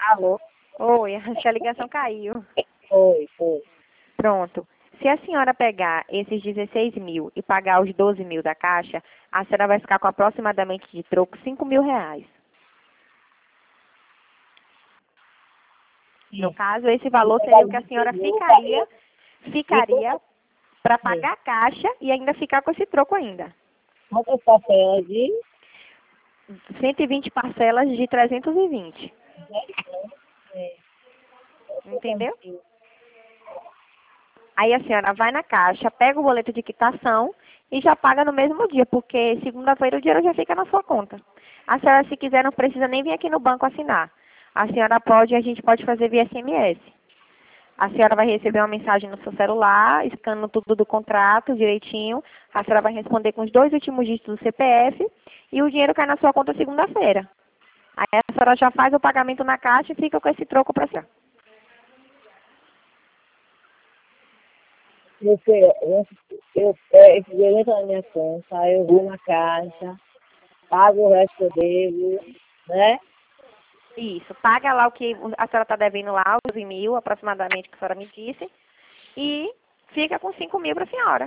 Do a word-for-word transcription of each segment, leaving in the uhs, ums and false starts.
Alô? Oi, acho que a ligação caiu. Foi, foi. Pronto. Se a senhora pegar esses dezesseis mil e pagar os doze mil da Caixa, a senhora vai ficar com aproximadamente de troco cinco mil reais. No caso, esse valor seria o que a senhora ficaria, ficaria para pagar a Caixa e ainda ficar com esse troco ainda. Quantas parcelas de? cento e vinte parcelas de trezentos e vinte. Entendeu? Aí a senhora vai na Caixa, pega o boleto de quitação e já paga no mesmo dia, porque segunda-feira o dinheiro já fica na sua conta. A senhora, se quiser, não precisa nem vir aqui no banco assinar. A senhora pode, a gente pode fazer via S M S. A senhora vai receber uma mensagem no seu celular, escaneando tudo do contrato direitinho. A senhora vai responder com os dois últimos dígitos do C P F e o dinheiro cai na sua conta segunda-feira. Aí a senhora já faz o pagamento na Caixa e fica com esse troco para a senhora. Você, eu, eu, é, esse dinheiro entra na minha conta, eu vou na caixa, pago o resto que eu devo, né? Isso, paga lá o que a senhora está devendo lá, os doze mil aproximadamente que a senhora me disse, e fica com cinco mil para a senhora.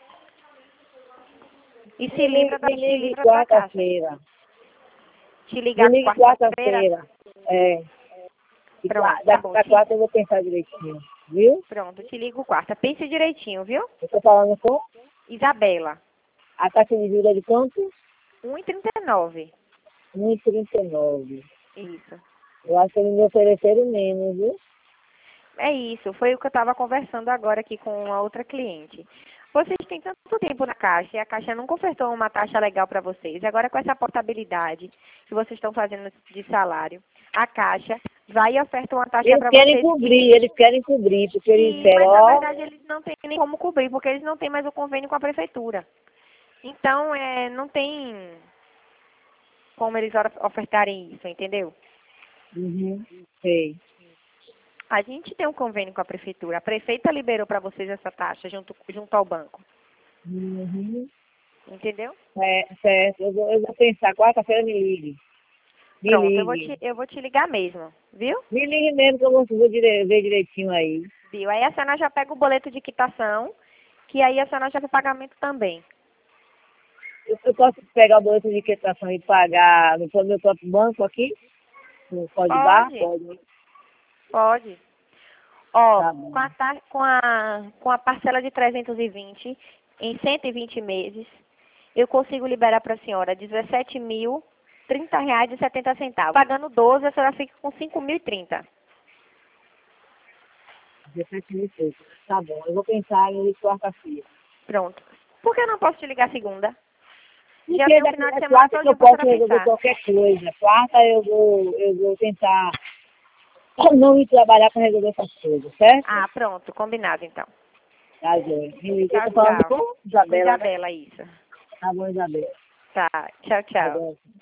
E se livra da, Me se ligue livra da Caixa. quarta-feira. Te Me ligar ligue quarta-feira? quarta-feira. É. E Pronto, tá da, bom. da Te, quarta eu vou pensar direitinho, viu? pronto, te ligo quarta. Pense direitinho, viu? Eu tô falando com Isabela, a taxa de juros é de quanto? um e trinta e nove. um e trinta e nove. Isso. Eu acho que eles me ofereceram menos, viu? É isso, foi o que eu estava conversando agora aqui com a outra cliente. Vocês têm tanto tempo na Caixa e a Caixa nunca ofertou uma taxa legal para vocês. Agora, com essa portabilidade que vocês estão fazendo de salário, a Caixa vai e oferta uma taxa Eles para querem vocês. cobrir, eles querem cobrir, porque eles Sim, disseram, mas na ó, verdade eles não têm nem como cobrir, porque eles não têm mais o convênio com a Prefeitura. Então, é, não tem como eles ofertarem isso, entendeu? uhum, sei. A gente tem um convênio com a Prefeitura. A Prefeita liberou para vocês essa taxa junto, junto ao banco. Uhum. Entendeu? É, certo, eu vou, eu vou pensar, quarta-feira me ligue. Me Pronto, eu vou, ligue. te, eu vou te ligar mesmo, viu? Me ligue mesmo que eu vou, vou dire, ver direitinho aí. Viu? Aí a senhora já pega o boleto de quitação, que aí a senhora já faz o pagamento também. Eu, eu posso pegar o boleto de quitação e pagar no meu próprio banco aqui? No Pode Bar? Pode, Pode. pode. Ó, Tá bom. com a, ta- com a, com a parcela de trezentos e vinte em cento e vinte meses, eu consigo liberar para a senhora dezessete mil, trinta reais e setenta centavos. Pagando doze, a senhora fica com cinco mil e trinta. dezessete mil e pouco. Tá bom, eu vou pensar em quarta-feira. Pronto. Por que eu não posso te ligar segunda? Já Porque tem um da, final de é semana quarta que eu todinho para a posso senhora resolver pensar. qualquer coisa. Quarta eu vou, eu vou tentar não ir trabalhar para resolver essas coisas, certo? Ah, pronto. Combinado, então. Tá, gente. Me liguei, tô Tchau, falando tchau. com Isabela, né? Isabela, isso. Tá bom, Isabela. Tá. Tchau, Tá tchau. bom.